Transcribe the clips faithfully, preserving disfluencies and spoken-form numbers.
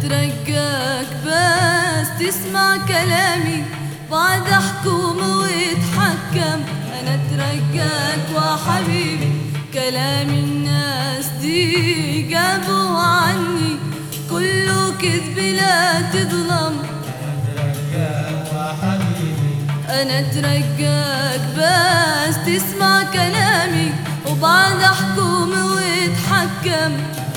اترجاك بس تسمع كلامي بعد احكم واتحكم. انا اترجاك وحبيبي كلام الناس دي جابوا عني كله كذب لا تظلم. انا اترجاك بس تسمع كلامي وبعد احكم واتحكم.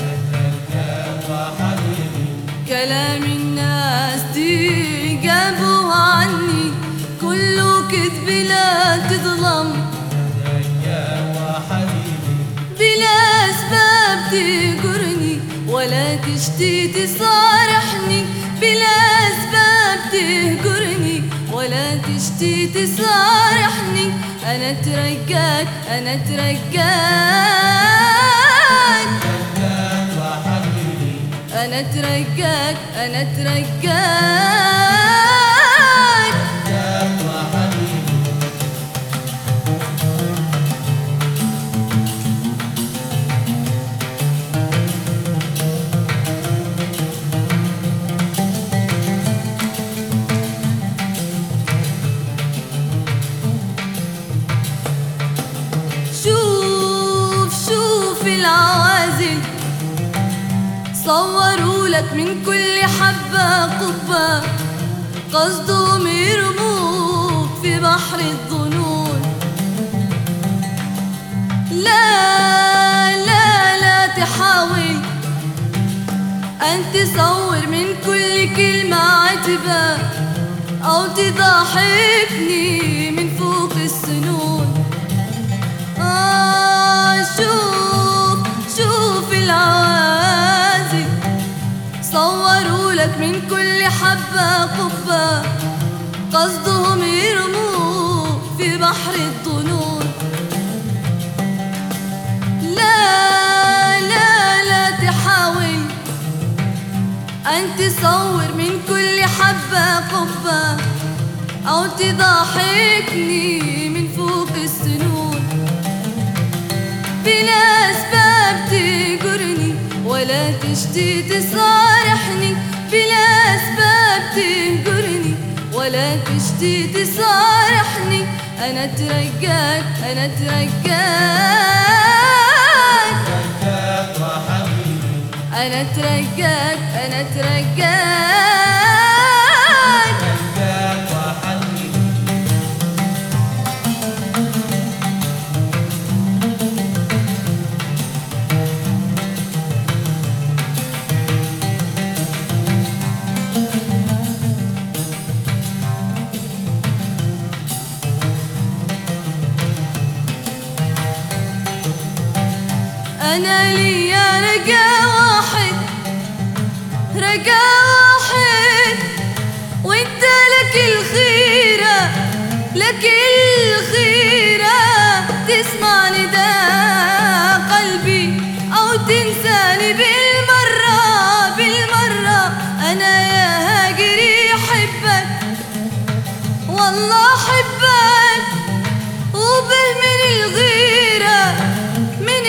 كلام الناس دي جابوا عني كله كذب لا تظلم. بلا اسباب تهجرني ولا تشتي تصارحني. بلا اسباب تهجرني ولا تشتي تصارحني. انا اترجاك انا اترجاك أنا اترجاك أنا اترجاك شوف شوف العوازل صوروا لك من كل حبة قبة قصدهم يرموك في بحر الظنون. لا لا لا تحاول أن تصور من كل كلمة عتبة أو تضحكني من فوق السنون. آه شوف شوف العوازل صوروا لك من كل حبة قبة قصدهم يرموك في بحر الظنون. لا لا لا تحاول أن تصور من كل حبة قبة أو تضحكني من فوق السنون. بلا أسباب تهجرني ولا تشتي تصارحني. بلا أسباب تهجرني ولا تشتي تصارحني. أنا اترجاك أنا اترجاك أنا اترجاك أنا اترجاك أنا ليا رجا واحد رجا واحد وانت لك الخيرة لك الخيرة تسمع نداء قلبي أو تنساني بالمرة بالمرة. أنا يا هاجري أحبك والله أحبك وبه من الغيرة من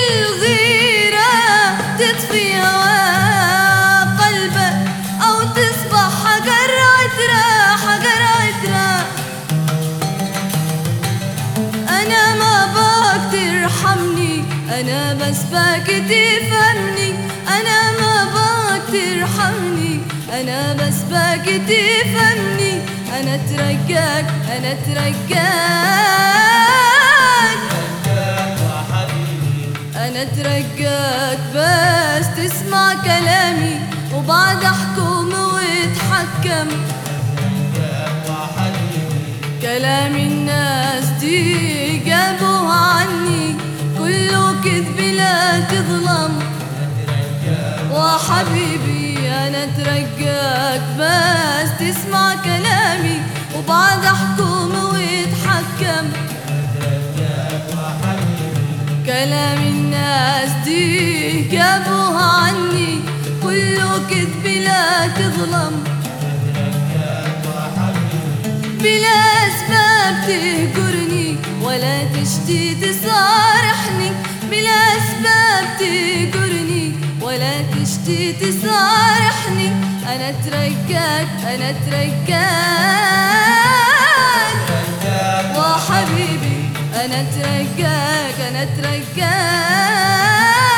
تطفي هوا قلبك أو تصبح حجر عترة حجر عترة. أنا ما باك ترحمني أنا بس باك تفهمني. أنا ما باك ترحمني أنا بس باك تفهمني. أنا اترجاك أنا اترجاك أنا اترجاك بس تسمع كلامي وبعد احكم واتحكم. كلام الناس دي جابوا عني كله كذب لا تظلم. وحبيبي أنا اترجاك بس تسمع كلامي وبعد احكم واتحكم. كلام الناس دي جابوها عني كله كذب لا تظلم. بلا أسباب تهجرني ولا تشتي تصارحني. بلا أسباب تهجرني ولا تشتي تصارحني. صارحني. أنا اترجاك أنا اترجاك وحبيبي، أنا اترجاك أنا اترجاك